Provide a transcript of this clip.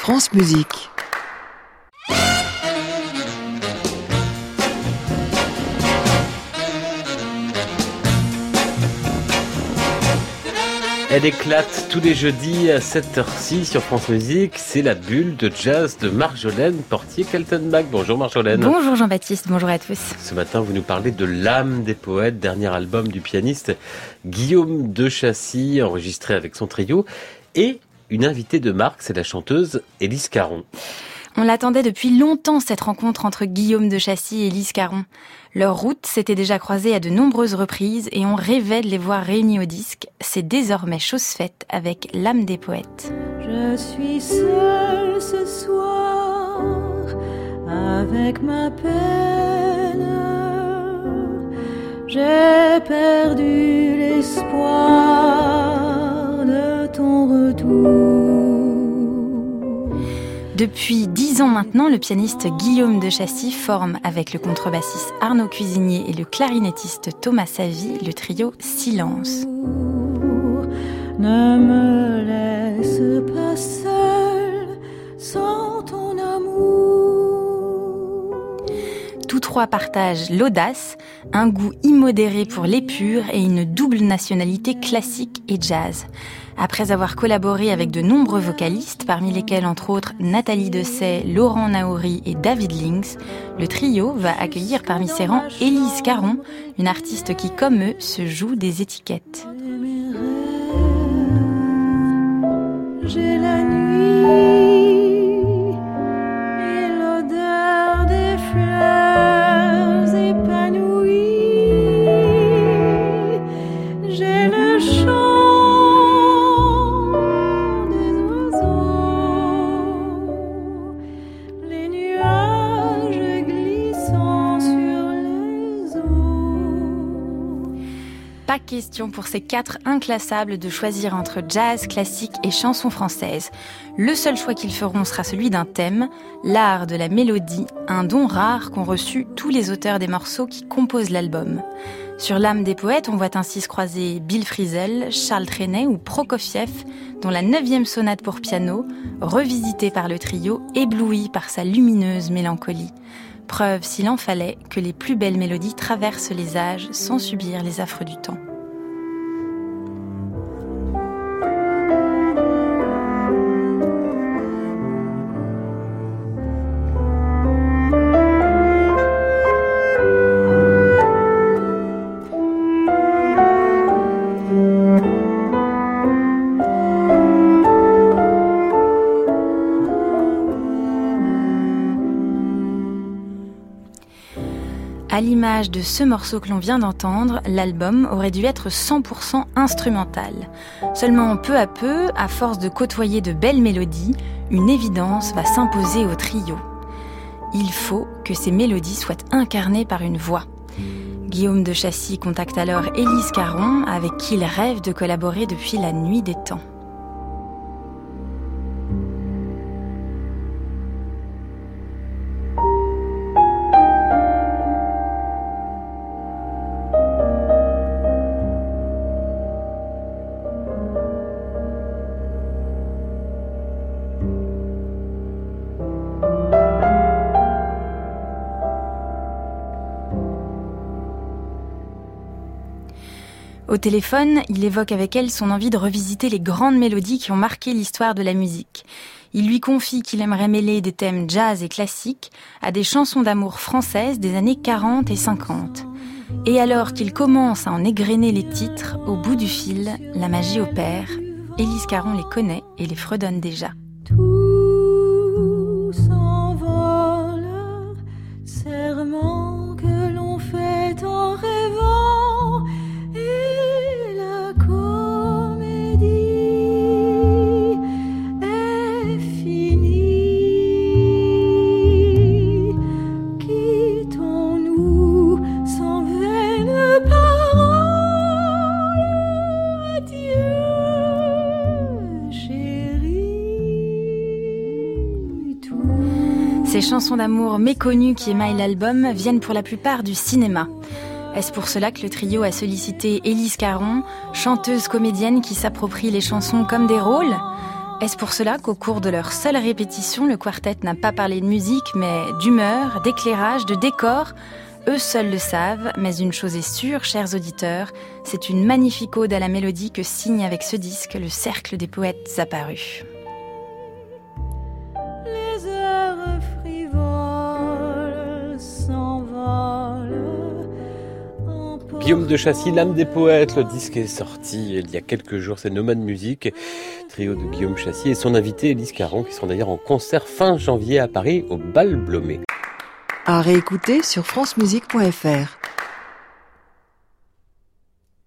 France Musique. Elle éclate tous les jeudis à 7h06 sur France Musique. C'est la bulle de jazz de Marjolaine Portier-Kaltenbach. Bonjour Marjolaine. Bonjour Jean-Baptiste, bonjour à tous. Ce matin, vous nous parlez de L'âme des poètes, dernier album du pianiste Guillaume de Chassis, enregistré avec son trio. Et une invitée de marque, c'est la chanteuse Élise Caron. On l'attendait depuis longtemps, cette rencontre entre Guillaume de Chassis et Élise Caron. Leur route s'était déjà croisée à de nombreuses reprises et on rêvait de les voir réunis au disque. C'est désormais chose faite avec L'âme des poètes. Je suis seule ce soir avec ma peine. J'ai perdu l'espoir de ton retour. Depuis 10 ans maintenant, le pianiste Guillaume de Chassis forme avec le contrebassiste Arnaud Cuisinier et le clarinettiste Thomas Savy le trio Silence. Ne me laisse pas seule sans ton amour. Tous trois partagent l'audace, un goût immodéré pour l'épure et une double nationalité classique et jazz. Après avoir collaboré avec de nombreux vocalistes, parmi lesquels entre autres Nathalie Dessay, Laurent Naouri et David Lynx, le trio va accueillir parmi ses rangs Élise Caron, une artiste qui, comme eux, se joue des étiquettes. J'ai la nuit et l'odeur des fleurs épanouies. J'ai le chant des oiseaux, les nuages glissant sur les eaux. Pas question pour ces quatre inclassables de choisir entre jazz, classique et chanson française. Le seul choix qu'ils feront sera celui d'un thème, l'art de la mélodie, un don rare qu'ont reçu tous les auteurs des morceaux qui composent l'album. Sur L'âme des poètes, on voit ainsi se croiser Bill Frisell, Charles Trenet ou Prokofiev, dont la 9e sonate pour piano, revisitée par le trio, ébloui par sa lumineuse mélancolie. Preuve, s'il en fallait, que les plus belles mélodies traversent les âges sans subir les affres du temps. À l'image de ce morceau que l'on vient d'entendre, l'album aurait dû être 100% instrumental. Seulement peu à peu, à force de côtoyer de belles mélodies, une évidence va s'imposer au trio. Il faut que ces mélodies soient incarnées par une voix. Guillaume de Chassis contacte alors Élise Caron, avec qui il rêve de collaborer depuis la nuit des temps. Au téléphone, il évoque avec elle son envie de revisiter les grandes mélodies qui ont marqué l'histoire de la musique. Il lui confie qu'il aimerait mêler des thèmes jazz et classiques à des chansons d'amour françaises des années 40 et 50. Et alors qu'il commence à en égrener les titres, au bout du fil, la magie opère. Élise Caron les connaît et les fredonne déjà. Tout s'envole, serment que l'on fait en rêvant. La comédie est finie. Quittons-nous sans vaines paroles. Adieu, chérie. Ces chansons d'amour méconnues qui émaillent l'album viennent pour la plupart du cinéma. Est-ce pour cela que le trio a sollicité Élise Caron, chanteuse comédienne qui s'approprie les chansons comme des rôles ? Est-ce pour cela qu'au cours de leur seule répétition, le quartet n'a pas parlé de musique, mais d'humeur, d'éclairage, de décor ? Eux seuls le savent, mais une chose est sûre, chers auditeurs, c'est une magnifique ode à la mélodie que signe avec ce disque le Cercle des poètes apparus. Les heures frivoles s'envolent. Guillaume de Chassis, l'âme des poètes, le disque est sorti il y a quelques jours, c'est Nomade Musique, trio de Guillaume Chassis et son invité Élise Caron qui seront d'ailleurs en concert fin janvier à Paris au Bal Blomet. À réécouter sur francemusique.fr.